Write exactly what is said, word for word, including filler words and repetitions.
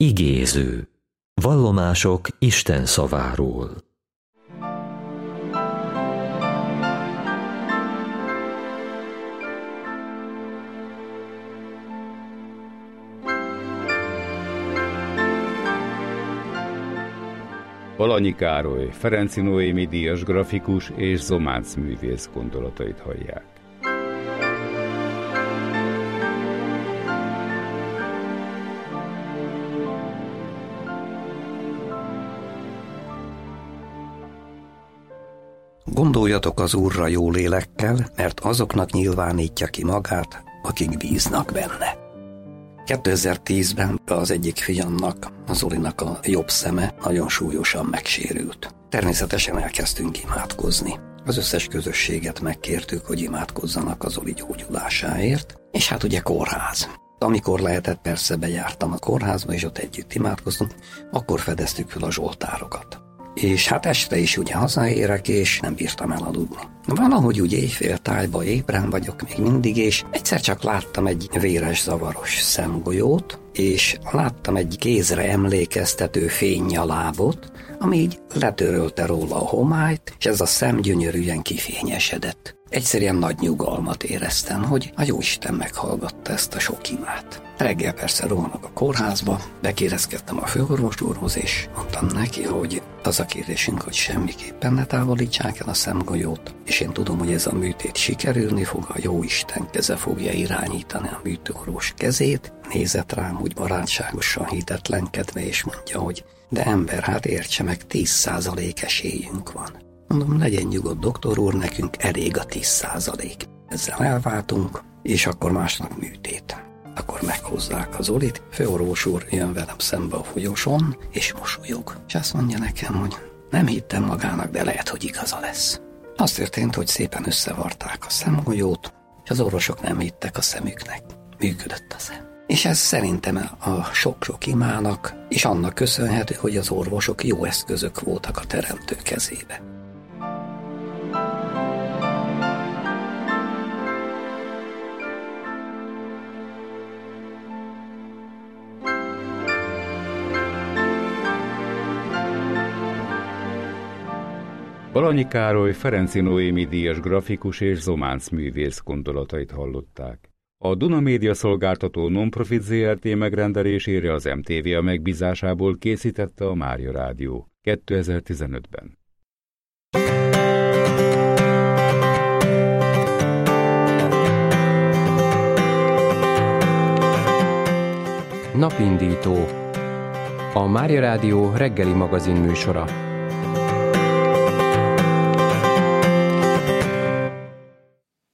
Igéző. Vallomások Isten szaváról. Balanyi Károly, Ferenczy Noémi díjas grafikus és zománcművész gondolatait hallják. Gondoljatok az Úrra jó lélekkel, mert azoknak nyilvánítja ki magát, akik bíznak benne. kétezer-tízben az egyik fiamnak, az Zolinak a jobb szeme nagyon súlyosan megsérült. Természetesen elkezdtünk imádkozni. Az összes közösséget megkértük, hogy imádkozzanak az Zoli gyógyulásáért, és hát ugye kórház. Amikor lehetett, persze bejártam a kórházba, és ott együtt imádkoztunk, akkor fedeztük fel a zsoltárokat. És hát este is ugye hazaérek, és nem bírtam elaludni. Valahogy úgy éjféltájba ébren vagyok még mindig, és egyszer csak láttam egy véres, zavaros szemgolyót, és láttam egy kézre emlékeztető fénnyalábot, ami így letörölte róla a homályt, és ez a szem gyönyörűen kifényesedett. Egyszerűen nagy nyugalmat éreztem, hogy a Jóisten meghallgatta ezt a sok imát. Reggel persze rohanok a kórházba, bekérezkedtem a főorvos úrhoz, és mondtam neki, hogy az a kérdésünk, hogy semmiképpen ne távolítsák el a szemgolyót, és én tudom, hogy ez a műtét sikerülni fog, a Jóisten keze fogja irányítani a műtőorvos kezét. Nézett rám úgy barátságosan, hitetlenkedve, és mondja, hogy de ember, hát értse meg, tíz százalék esélyünk van. Mondom, legyen nyugodt, doktor úr, nekünk elég a tíz százalék. Ezzel elváltunk, és akkor másnap műtét. Akkor meghozzák az Zolit, főorvos úr jön velem szembe a folyosón, és mosolyog. És azt mondja nekem, hogy nem hittem magának, de lehet, hogy igaza lesz. Az történt, hogy szépen összevarták a szemgolyót, és az orvosok nem hittek a szemüknek. Működött a szem. És ez szerintem a sok-sok imának, és annak köszönhető, hogy az orvosok jó eszközök voltak a teremtő kezébe. Balanyi Károly, Ferenczy Noémi díjas grafikus és zománcművész gondolatait hallották. A Duna Média szolgáltató Nonprofit zé er té megrendelésére az em té vé a megbízásából készítette a Mária Rádió kétezer-tizenötben. Napindító. A Mária Rádió reggeli magazin műsora.